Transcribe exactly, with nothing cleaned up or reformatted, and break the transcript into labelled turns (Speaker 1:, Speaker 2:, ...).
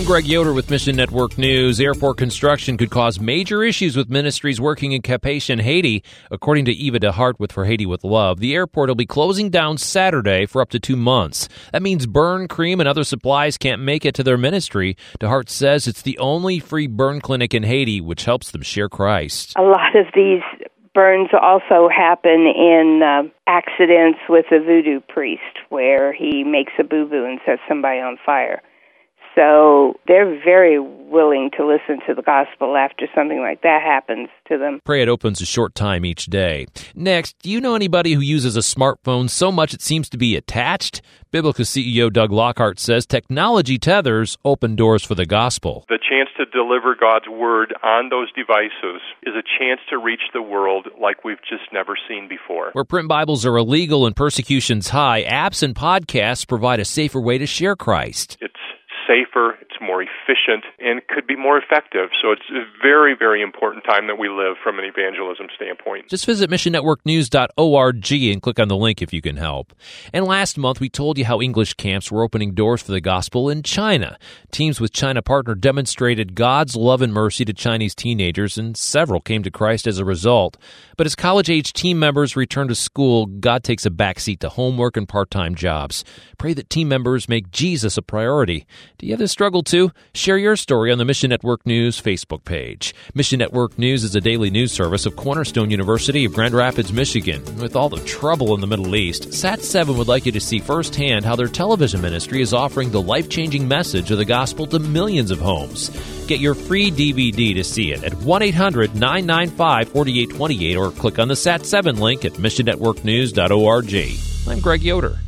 Speaker 1: Greg Yoder with Mission Network News. Airport construction could cause major issues with ministries working in Cap-Haïtien, Haiti. According to Eva DeHart with For Haiti with Love, the airport will be closing down Saturday for up to two months. That means burn cream and other supplies can't make it to their ministry. DeHart says it's the only free burn clinic in Haiti, which helps them share Christ.
Speaker 2: A lot of these burns also happen in uh, accidents with a voodoo priest, where he makes a boo-boo and sets somebody on fire. So they're very willing to listen to the gospel after something like that happens to them.
Speaker 1: Pray it opens a short time each day. Next, do you know anybody who uses a smartphone so much it seems to be attached? Biblical C E O Doug Lockhart says technology tethers open doors for the gospel.
Speaker 3: The chance to deliver God's word on those devices is a chance to reach the world like we've just never seen before.
Speaker 1: Where print Bibles are illegal and persecution's high, apps and podcasts provide a safer way to share Christ.
Speaker 3: It's safer, it's more efficient, and could be more effective. So it's a very, very important time that we live from an evangelism standpoint.
Speaker 1: Just visit mission network news dot org and click on the link if you can help. And last month, we told you how English camps were opening doors for the gospel in China. Teams with China Partner demonstrated God's love and mercy to Chinese teenagers, and several came to Christ as a result. But as college-age team members return to school, God takes a backseat to homework and part-time jobs. Pray that team members make Jesus a priority. Do you have this struggle too? Share your story on the Mission Network News Facebook page. Mission Network News is a daily news service of Cornerstone University of Grand Rapids, Michigan. With all the trouble in the Middle East, Sat seven would like you to see firsthand how their television ministry is offering the life-changing message of the gospel to millions of homes. Get your free D V D to see it at one eight hundred nine nine five four eight two eight or click on the Sat seven link at mission network news dot org. I'm Greg Yoder.